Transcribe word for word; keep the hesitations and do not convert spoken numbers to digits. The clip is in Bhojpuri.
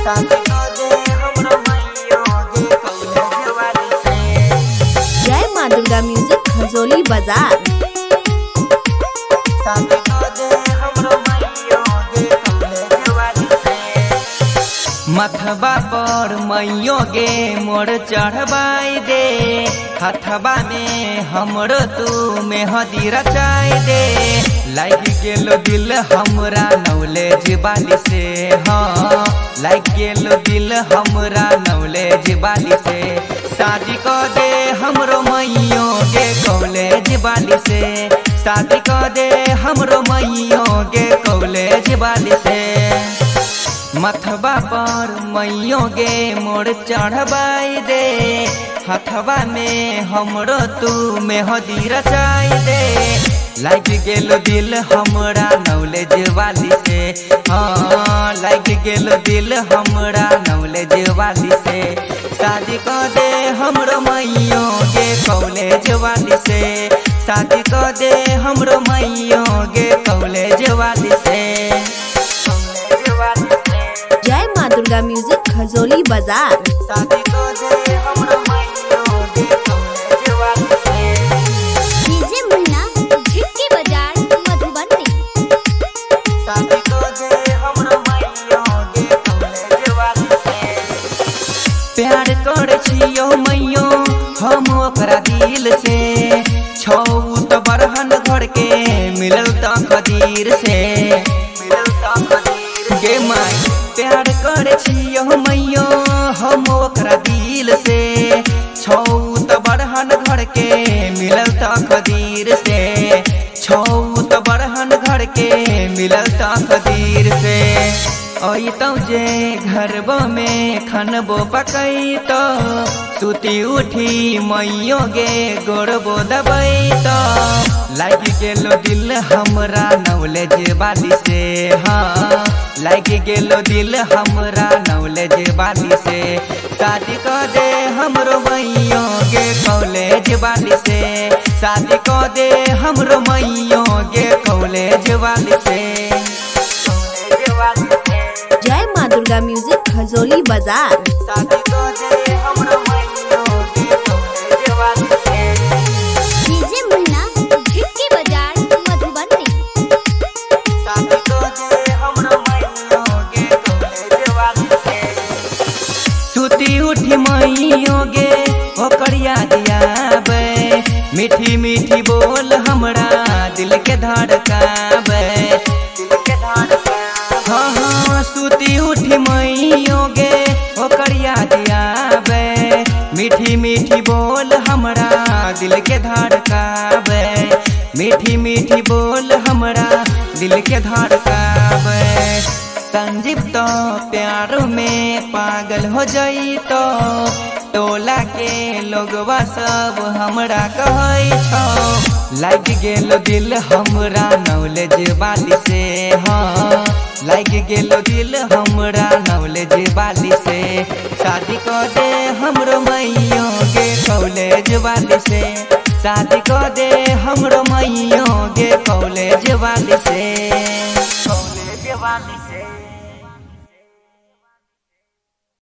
जय माँ दुर्गा म्यूजिक खजोली बाजार। मथबा पर मैयो गे मोर चढ़बाई दे, हथबा में हमरो तू मेहदी रचाई दे। लाग गेलो दिल हमरा नॉलेज बाली से, हाँ लाग गेलो दिल हमरा नॉलेज बाली से। शादी कर दे हमरो मैयो गे कॉलेज बाली से, शादी कर दे हमरो मैयो गे कॉलेज बाली से। मथबा पर मैयो गे मोर चढ़बाई दे, हथबा में हमरो तू मेहदी रचाई दे। लाग गेलो दिल हमरा नॉलेज वाली से, हाँ लाग गेलो दिल हमरा नॉलेज वाली से। शादी कर दे हमरो मैयो गे कॉलेज वाली से, शादी कर दे हमरो मैयो गे कॉलेज वाली से। जय माँ दुर्गा म्यूजिक खजोली बाजार। शादी कर दे हमरो मैयो गे कॉलेज वाली से। डीजे मुन्ना झिटकी बाजार मधुबनी। शादी कर दे हमरो मैयो गे कॉलेज वाली से। प्यार कर छियो मैयो हम ओकरा दिल से, छौ तो बरहन घर के मिलल त खदीर से, मिलल त खदीर गे माई। प्यार कर छियो मैयो हम ओकरा दिल से, छौ तो बरहन घर के मिलल त खदीर से, छौ तो बरहन घर के मिलल त खदीर से। अइतौ जे घरबो में खनबो पकैतो, सुती उठी मैयो गे गोरबो दबैतो। लाग गेलो दिल हमरा नॉलेज वाली से, हाँ लाग गेलो दिल हमरा नॉलेज वाली से। शादी कर दे हमरो मैयो गे कॉलेज वाली से, शादी कर दे हमरो मैयो गे कॉलेज वाली से। जय माँ दुर्गा म्यूजिक खजोली बाजार। शादी कर दे हमरो मैयो गे कॉलेज वाली से। डीजे मुन्ना झिटकी बाजार मधुबनी। शादी कर दे हमरो मैयो गे कॉलेज वाली से। सुती उठी मैयो गे ओकर याद आवे, मीठी मीठी बोल हमरा दिल के धड़कावे, दिल के धड़कावे। हाँ हाँ सुती उठी मैयो गे ओकर याद आवे, मीठी मीठी बोल हमरा दिल के धड़कावे, मीठी मीठी बोल हमरा दिल के धड़कावे। संजीव तो प्यार में पागल हो जाइतो, टोला के लोगवा सब हमरा कहै छौ। लाग गेलो दिल हमरा नॉलेज वाली से, हाँ लाग गेलो दिल हमरा नॉलेज वाली से। शादी कर दे हमरो मैयो गे कॉलेज वाली से, शादी कर दे हमरो मैयो गे कॉलेज वाली से, कॉलेज वाली से।